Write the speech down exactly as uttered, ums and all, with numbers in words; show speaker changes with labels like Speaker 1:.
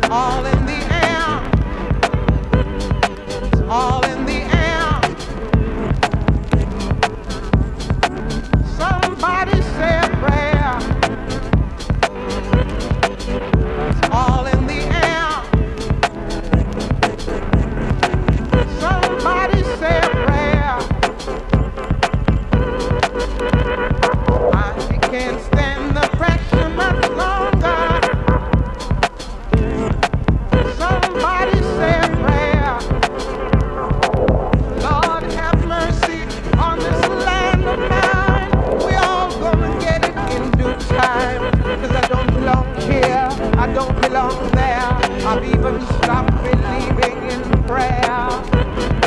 Speaker 1: all in the air. It's all in the air. Somebody say a prayer. It's all in the air. Somebody say a prayer. I can't stand the pressure much longer. Somebody say a prayer. Lord have mercy on this land of mine. We all gonna get it in due time. Cause I don't belong here, I don't belong there. I've even stopped believing in prayer.